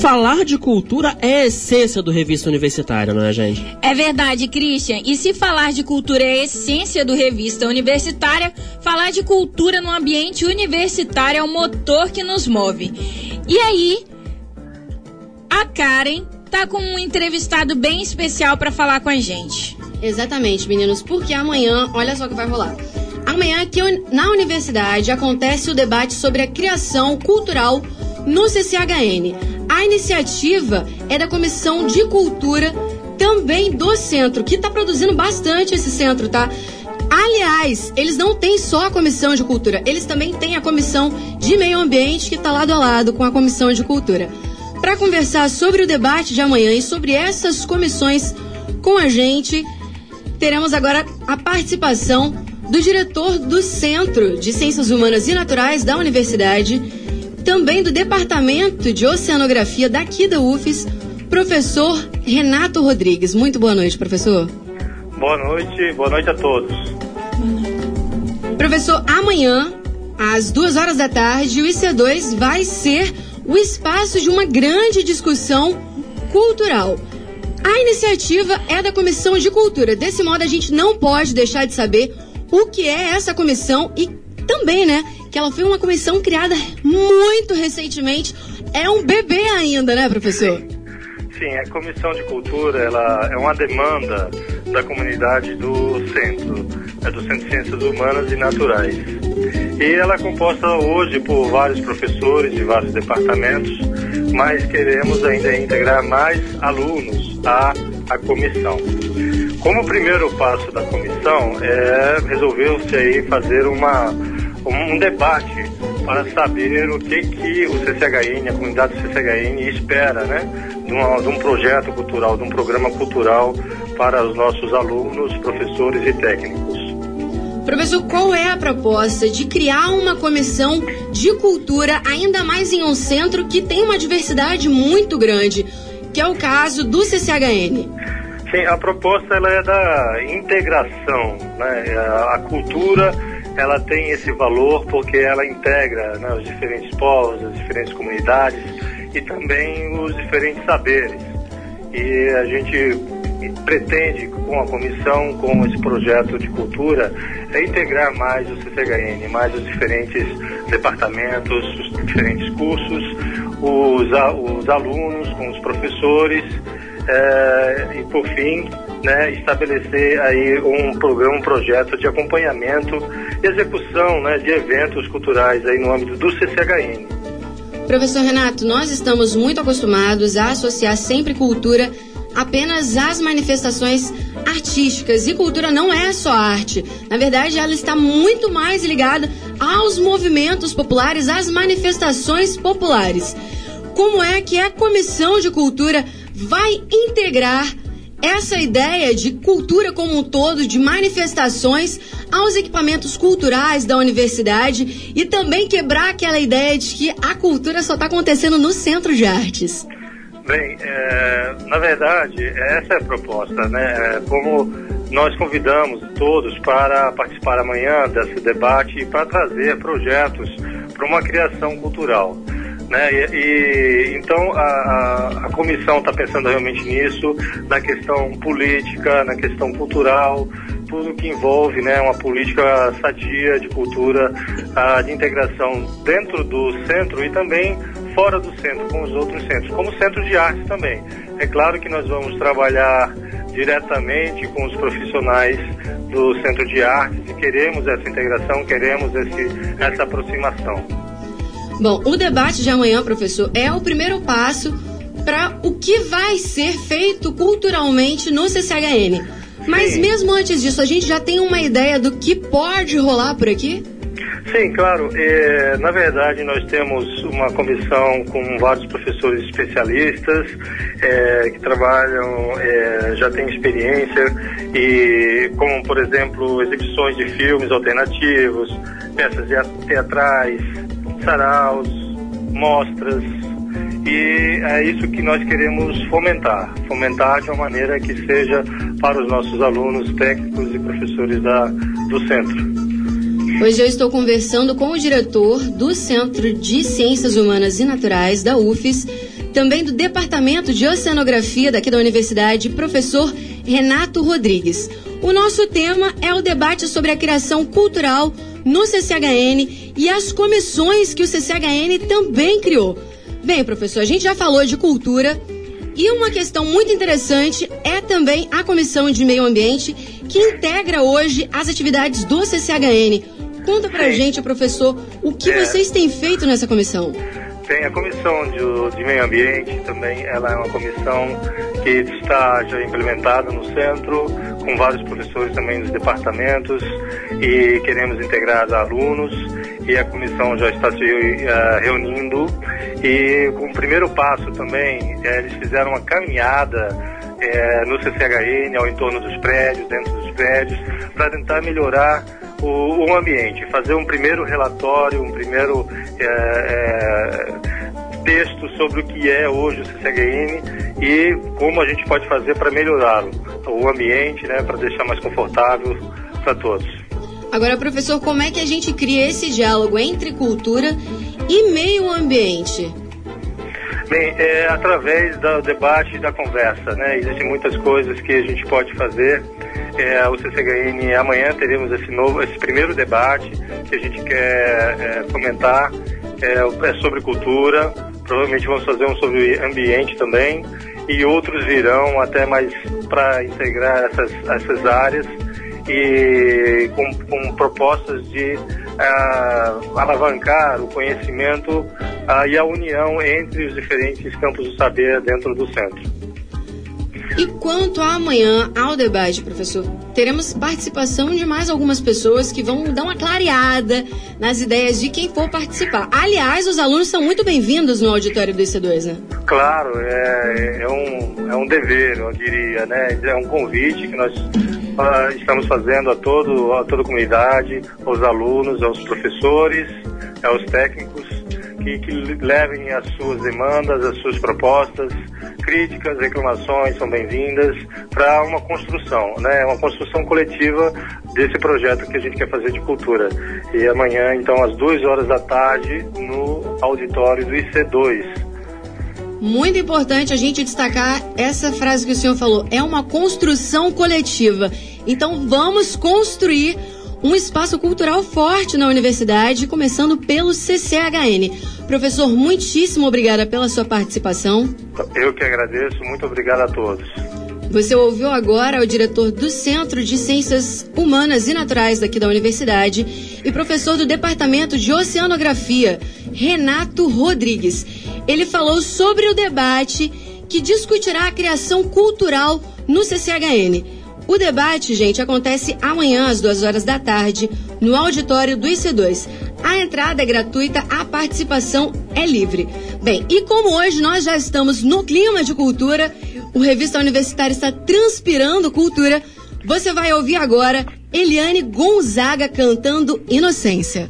falar de cultura é a essência do Revista Universitária, não é, gente? É verdade, Christian. E se falar de cultura é a essência do Revista Universitária, falar de cultura no ambiente universitário é o motor que nos move. E aí, a Karen tá com um entrevistado bem especial para falar com a gente. Exatamente, meninos, porque amanhã, olha só o que vai rolar. Amanhã aqui na universidade acontece o debate sobre a criação cultural no CCHN. A iniciativa é da Comissão de Cultura, também do Centro, que está produzindo bastante esse centro, tá? Aliás, eles não têm só a Comissão de Cultura, eles também têm a Comissão de Meio Ambiente, que está lado a lado com a Comissão de Cultura. Para conversar sobre o debate de amanhã e sobre essas comissões com a gente, teremos agora a participação do diretor do Centro de Ciências Humanas e Naturais da Universidade, também do Departamento de Oceanografia daqui da UFES, professor Renato Rodrigues. Muito boa noite, professor. Boa noite a todos. Professor, amanhã, às 2h da tarde, o IC2 vai ser o espaço de uma grande discussão cultural. A iniciativa é da Comissão de Cultura. Desse modo, a gente não pode deixar de saber o que é essa comissão e também, né, que ela foi uma comissão criada muito recentemente. É um bebê ainda, né, professor? Sim, a Comissão de Cultura, ela é uma demanda da comunidade do Centro de Ciências Humanas e Naturais. E ela é composta hoje por vários professores de vários departamentos, mas queremos ainda integrar mais alunos à comissão. Como primeiro passo da comissão, resolveu-se aí fazer um debate para saber o que o CCHN, a comunidade do CCHN espera, né, de um projeto cultural, de um programa cultural para os nossos alunos, professores e técnicos. Professor, qual é a proposta de criar uma comissão de cultura, ainda mais em um centro que tem uma diversidade muito grande, que é o caso do CCHN? Sim, a proposta ela é da integração, né? A cultura ela tem esse valor porque ela integra, né, os diferentes povos, as diferentes comunidades e também os diferentes saberes. E a gente pretende, com a comissão, com esse projeto de cultura, integrar mais o CCHN, mais os diferentes departamentos, os diferentes cursos, os alunos com os professores, e por fim, né, estabelecer aí um programa, um projeto de acompanhamento e execução, né, de eventos culturais aí no âmbito do CCHN. Professor Renato, nós estamos muito acostumados a associar sempre cultura apenas às manifestações artísticas, e cultura não é só arte. Na verdade, ela está muito mais ligada aos movimentos populares, às manifestações populares. Como é que a Comissão de Cultura vai integrar essa ideia de cultura como um todo, de manifestações, aos equipamentos culturais da universidade e também quebrar aquela ideia de que a cultura só está acontecendo no Centro de Artes? Bem, na verdade, essa é a proposta, né? Como nós convidamos todos para participar amanhã desse debate e para trazer projetos para uma criação cultural, né? Então a comissão está pensando realmente nisso, na questão política, na questão cultural, tudo que envolve, né, uma política sadia de cultura, de integração dentro do centro e também fora do centro, com os outros centros, como centro de arte também. É claro que nós vamos trabalhar diretamente com os profissionais do centro de artes e queremos essa integração, queremos essa aproximação. Bom, o debate de amanhã, professor, é o primeiro passo para o que vai ser feito culturalmente no CCHN. Mas mesmo antes disso, a gente já tem uma ideia do que pode rolar por aqui? Sim, claro. Na verdade, nós temos uma comissão com vários professores especialistas que trabalham, já têm experiência, e como, por exemplo, exibições de filmes alternativos, peças teatrais, saraus, mostras, e é isso que nós queremos fomentar de uma maneira que seja para os nossos alunos, técnicos e professores do centro. Hoje eu estou conversando com o diretor do Centro de Ciências Humanas e Naturais da UFES, também do Departamento de Oceanografia daqui da Universidade, professor Renato Rodrigues. O nosso tema é o debate sobre a criação cultural no CCHN e as comissões que o CCHN também criou. Bem, professor, a gente já falou de cultura e uma questão muito interessante é também a Comissão de Meio Ambiente, que integra hoje as atividades do CCHN. Conta pra gente, professor, o que vocês têm feito nessa comissão? Tem a Comissão de Meio Ambiente também, ela é uma comissão que está já implementada no centro, com vários professores também dos departamentos, e queremos integrar alunos, e a comissão já está se reunindo, e com o primeiro passo também, eles fizeram uma caminhada no CCHN, ao entorno dos prédios, dentro dos prédios, para tentar melhorar o ambiente, fazer um primeiro relatório, um primeiro texto sobre o que é hoje o CCHN e como a gente pode fazer para melhorá-lo, o ambiente, né, para deixar mais confortável para todos. Agora, professor, como é que a gente cria esse diálogo entre cultura e meio ambiente? Bem, através do debate e da conversa, né? Existem muitas coisas que a gente pode fazer. O CCHN, amanhã teremos esse primeiro debate que a gente quer comentar, sobre cultura, provavelmente vamos fazer um sobre ambiente também, e outros virão até mais para integrar essas áreas e com propostas de alavancar o conhecimento e a união entre os diferentes campos do saber dentro do centro. E quanto a amanhã ao debate, professor, teremos participação de mais algumas pessoas que vão dar uma clareada nas ideias de quem for participar. Aliás, os alunos são muito bem-vindos no auditório do IC2, né? Claro, é um dever, eu diria, né? É um convite que nós estamos fazendo a toda a comunidade, aos alunos, aos professores, aos técnicos, que levem as suas demandas, as suas propostas, críticas, reclamações são bem-vindas para uma construção, né? Uma construção coletiva desse projeto que a gente quer fazer de cultura. E amanhã, então, às 14h, no auditório do IC2. Muito importante a gente destacar essa frase que o senhor falou, é uma construção coletiva. Então vamos construir um espaço cultural forte na universidade, começando pelo CCHN. Professor, muitíssimo obrigada pela sua participação. Eu que agradeço, muito obrigado a todos. Você ouviu agora o diretor do Centro de Ciências Humanas e Naturais daqui da universidade e professor do Departamento de Oceanografia, Renato Rodrigues. Ele falou sobre o debate que discutirá a criação cultural no CCHN. O debate, gente, acontece amanhã às 14h, no auditório do IC2. A entrada é gratuita, a participação é livre. Bem, e como hoje nós já estamos no clima de cultura, o Revista Universitária está transpirando cultura, você vai ouvir agora Eliane Gonzaga cantando Inocência.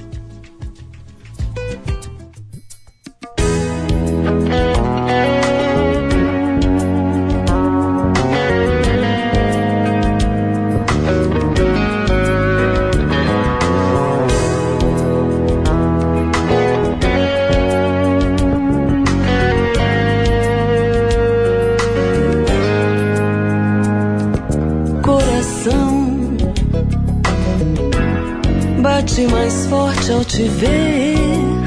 Bate mais forte ao te ver.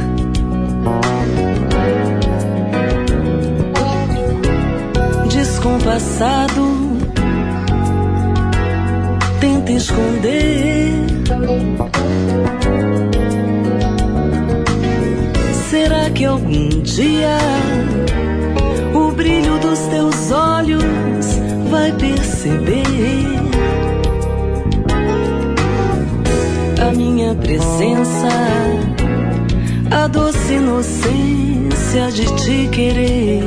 Descompassado, tenta esconder. Será que algum dia o brilho dos teus olhos vai perceber a minha presença, a doce inocência de te querer?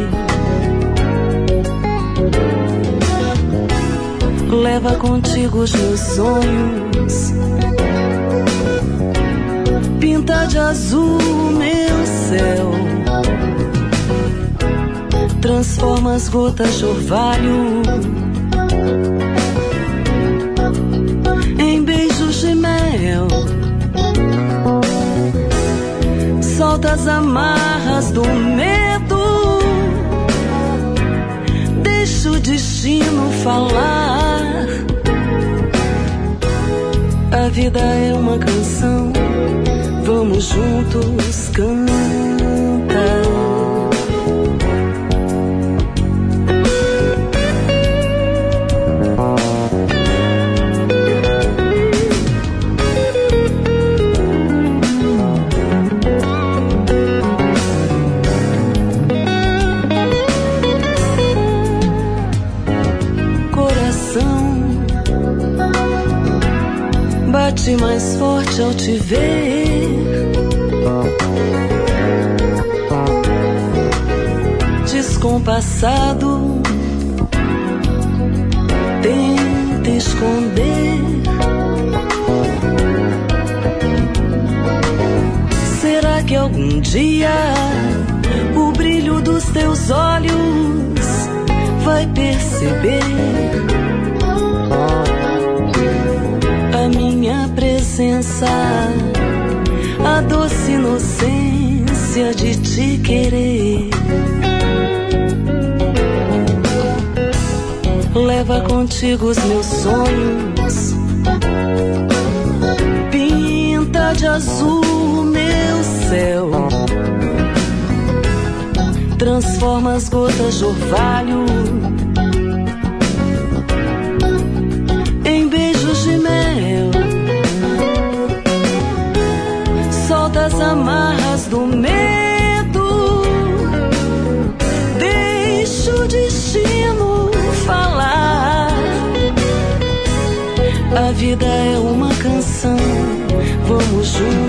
Leva contigo os meus sonhos, pinta de azul meu céu, transforma as gotas de orvalho em beijos de mel. Solta as amarras do medo destino falar. A vida é uma canção, vamos juntos cantar. Bate mais forte ao te ver, descompassado, tenta esconder. Será que algum dia o brilho dos teus olhos vai perceber a minha presença, a doce inocência de te querer? Leva contigo os meus sonhos, pinta de azul o meu céu, transforma as gotas de orvalho em beijos de mel. Solta as amarras do medo, deixa o destino falar. A vida é uma canção, vamos juntos